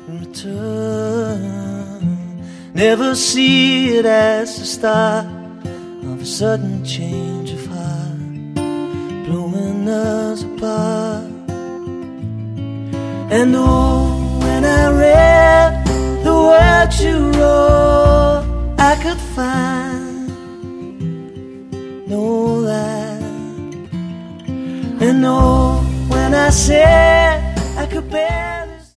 in return. Never see it as the start of a sudden change of heart, blowing us apart. And oh, when I read the words you wrote, I could find no lie. And oh, when I said I could bear